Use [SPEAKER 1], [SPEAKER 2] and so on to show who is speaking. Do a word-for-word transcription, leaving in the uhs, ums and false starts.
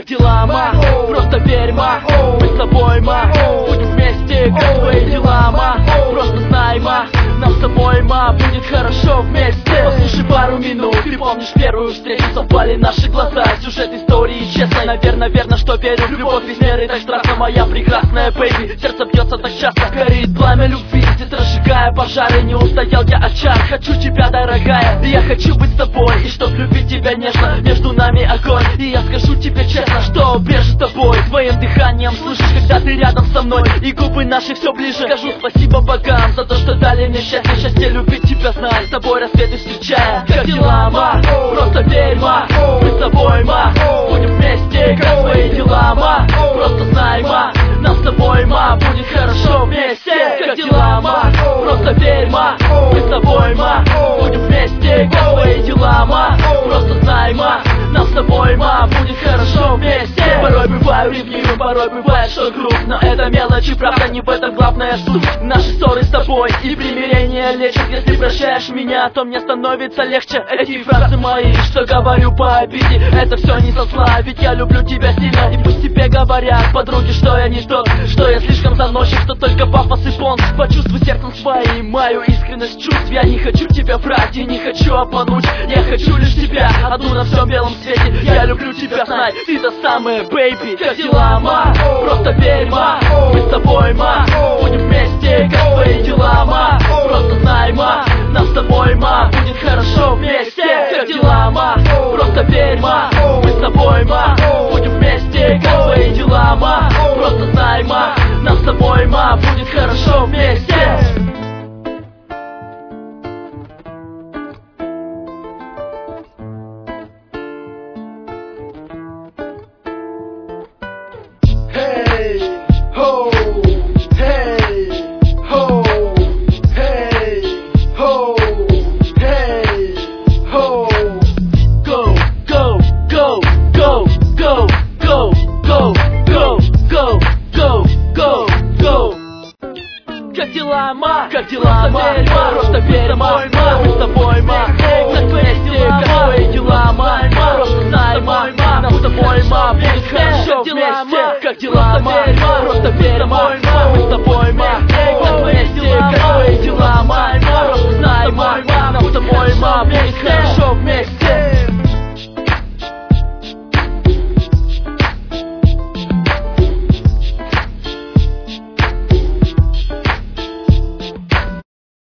[SPEAKER 1] дела, ма? Просто верь, ма, мы с тобой, ма. Будем вместе, как твои дела, ма? Просто знай, ма, нам с тобой, ма, будет хорошо вместе. Послушай пару минут, ты помнишь первую встречу? Совпали наши глаза, сюжет истории честно. Наверное, верно, что верю в любовь без меры. Так страстно, моя прекрасная бэйби. Сердце бьется так часто, горит пламя любви, здесь разжигая пожары. Не устоял я от чар, хочу тебя, дорогая. Я хочу быть с тобой, и чтоб любить тебя нежно. Между нами огонь, и я скажу тебе честно, что бежит с тобой. Твоим дыханием слышишь, когда ты рядом со мной, и губы наши все ближе. Скажу спасибо богам за то, что дали мне счастье. Счастье любить тебя, знать, с тобой рассветы встречая. Как дела, ма? Просто верь, ма, мы с тобой, ма. Будем вместе, как твои дела, ма? Просто знай, ма, нам с тобой, ма, будет хорошо вместе. Как дела, ма? Просто верь, ма, мы с тобой, ма. Будем вместе, как твои дела, ма? Просто знай, ма, нам с тобой, ма, будет хорошо вместе. Порой бываю ревнивым, порой бывает, что грустно. Это мелочи, правда, не в этом главная суть. Наши ссоры с тобой и примирение лечат. Если прощаешь меня, то мне становится легче. Эти фразы мои, что говорю по обиде, это все не со зла, ведь я люблю тебя сильно. И пусть тебе говорят подруги, что я не тот, что я слишком заносчив, что только пафос и понт. Почувствуй сердцем своим мою искренность чувств. Я не хочу тебя врать и не хочу обмануть. Я хочу лишь тебя, одну на всем белом свете. Я люблю тебя, знай, ты та самая, бэйби. Как дела, ма? Просто верь, ма, мы с тобой, ма. Будем вместе, как твои дела, ма? Просто знай, ма, нам с тобой, ма, будет хорошо вместе. Как дела, ма? Просто верь, ма, мы с тобой, ма. Будем вместе, как твои дела, ма? Просто знай, ма, нам с тобой, ма, будет хорошо вместе. Как дела, ма? Как дела, ма? Просто верь, ма, мы с тобой, ма. Как вместе, как твои дела, ма? Просто знай, ма, нам с тобой, ма, будет хорошо вместе. Как дела, ма?